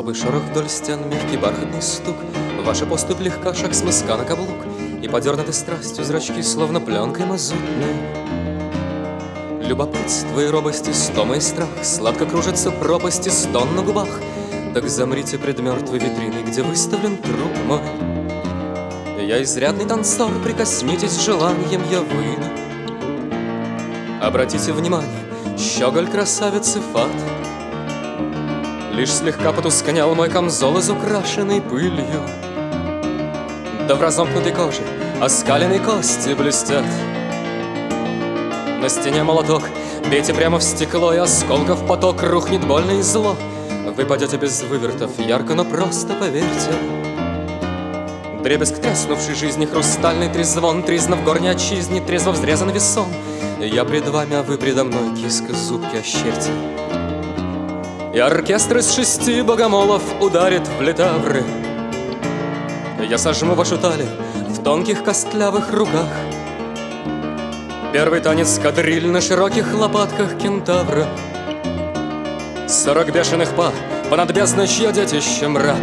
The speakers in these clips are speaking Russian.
Слабый шорох вдоль стен, мягкий бархатный стук. Ваша поступь легка, шаг с мыска на каблук, и подернуты страстью зрачки, словно пленкой мазутной. Любопытство и робость, истома и страх, сладко кружатся пропасти, стон на губах. Так замрите пред мертвой витриной, где выставлен труп мой. Я изрядный танцор, прикоснитесь желанием, я выйду. Обратите внимание, щеголь красавицы фат. Лишь слегка потускнел мой камзол, изукрашенный пылью. Да в разомкнутой коже оскаленные кости блестят. На стене молоток, бейте прямо в стекло, и осколков поток, рухнет больно и зло. Вы падете без вывертов, ярко, но просто поверьте. Дребезг треснувшей жизни, хрустальный трезвон, тризна в горней отчизне, трезво взрезан весон. Я пред вами, а вы предо мной, киска зубки ощерьте. И оркестр из 6 богомолов ударит в литавры. Я сожму вашу талию в тонких костлявых руках. Первый танец кадриль на широких лопатках кентавра. 40 бешеных па понад бездной, чье детище мрак.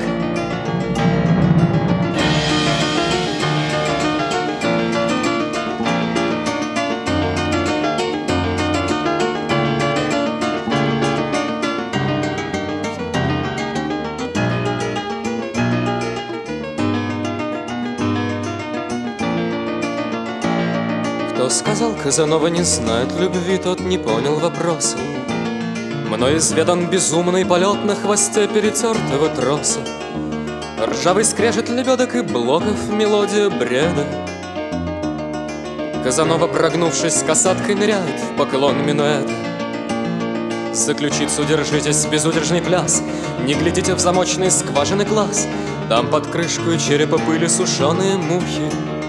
Кто сказал, Казанова не знает любви, тот не понял вопроса. Мной изведан безумный полет на хвосте перетертого троса. Ржавый скрежет лебедок и блоков, мелодия бреда. Казанова, прогнувшись касаткой, ныряет в поклон минуэта. За ключицу держитесь, безудержный пляс, не глядите в замочные скважины глаз. Там под крышку и черепа пыли сушеные мухи.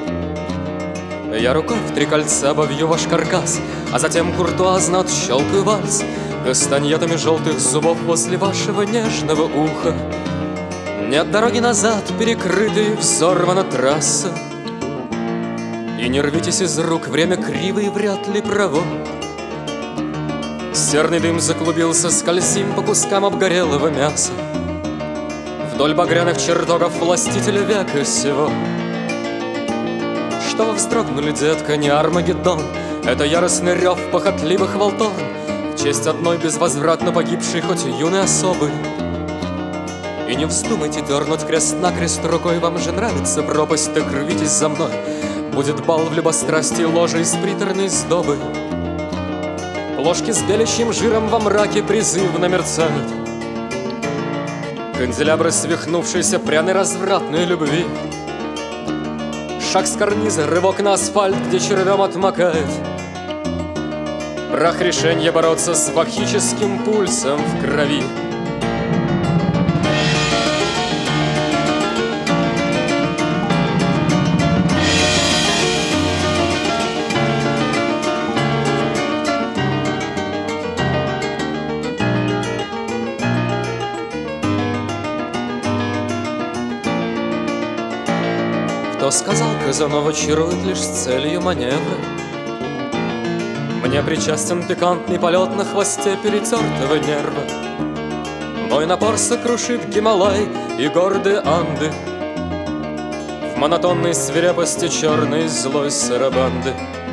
Я рукой в 3 кольца обовью ваш каркас, а затем куртуазно отщелкаю вальс кастаньетами желтых зубов возле вашего нежного уха. Нет дороги назад, перекрытой, взорвана трасса. И не рвитесь из рук, время криво и вряд ли право. Серный дым заклубился, скользим по кускам обгорелого мяса вдоль багряных чертогов властителя века сего. Что вы вздрогнули, детка, не Армагеддон, это яростный рев похотливых волтон в честь одной безвозвратно погибшей, хоть юной особы. И не вздумайте дернуть крест-накрест рукой, вам же нравится пропасть, так рвитесь за мной. Будет бал в любострастии, ложей с приторной сдобой. Ложки с белящим жиром во мраке призывно мерцают. Канделябры свихнувшейся пряной развратной любви. Шаг с карниза, рывок на асфальт, где червем отмокает прах решения бороться с вахическим пульсом в крови. Кто сказал, Казанова чарует лишь с целью маневра? Мне причастен пикантный полет на хвосте перетертого нерва. Мой напор сокрушит Гималай и гордые Анды в монотонной свирепости черной злой сарабанды.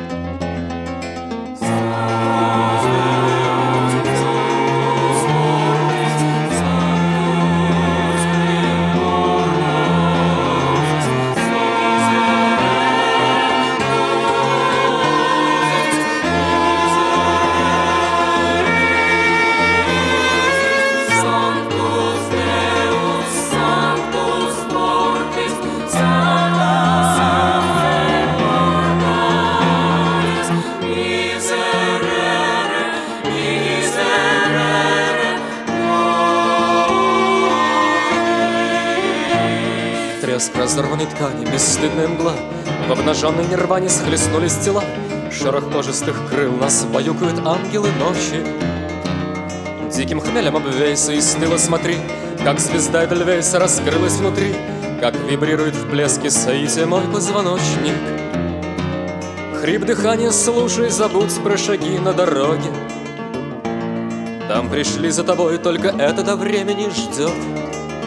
Треск разорванной ткани, бесстыдная мгла, в обнаженной нирване схлестнулись тела. Шорох множестых крыл, нас баюкают ангелы ночи. Диким хмелем обвейся и стыло смотри, как звезда Эдельвейса раскрылась внутри, как вибрирует в блеске соития мой позвоночник. Хрип дыхания слушай, забудь про шаги на дороге. Там пришли за тобой, только это до времени ждет.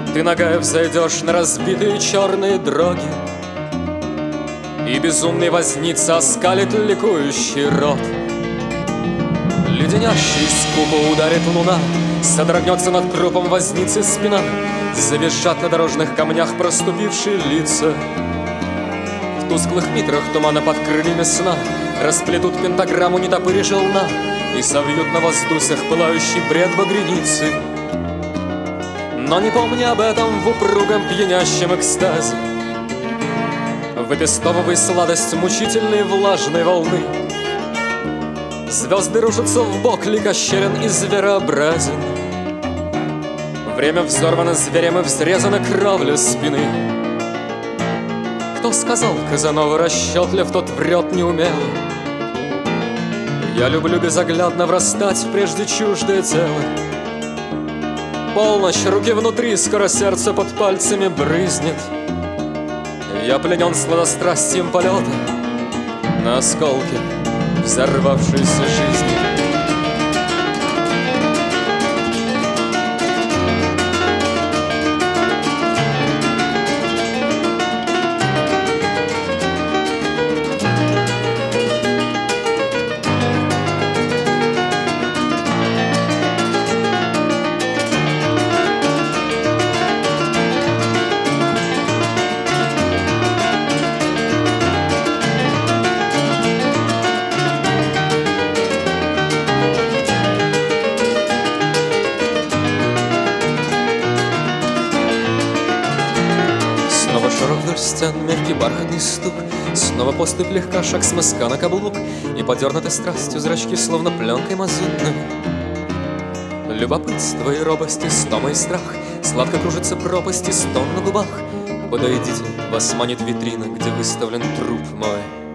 Ты ногая взойдешь на разбитые черные дороги, и безумный возница оскалит ликующий рот. Леденящий скупо ударит луна, содрогнется над трупом возницы спина, завизжат на дорожных камнях проступившие лица. В тусклых митрах тумана под крыльями сна расплетут пентаграмму нетопырежа луна и совьют на воздусях пылающий бред багряницы. Но не помни об этом в упругом пьянящем экстазе, выпестовывай сладость мучительной влажной волны. Звезды рушатся в бок, лик ощерен и зверообразен. Время взорвано зверем и взрезано кровля спины. Кто сказал, Казанова расчетлив, тот врет неумело. Я люблю безоглядно врастать в прежде чуждое тело. Полночь, руки внутри, скоро сердце под пальцами брызнет. Я пленен сладострастием полета на осколки взорвавшейся жизни. Снова шорох вдоль стен, мягкий бархатный стук, снова поступь легка, шаг с мыска на каблук, и подернуты страстью зрачки, словно пленкой мазутной. Любопытство и робость, и стома и страх, сладко кружится пропасть и стон на губах. Подойдите, вас манит витрина, где выставлен труп мой.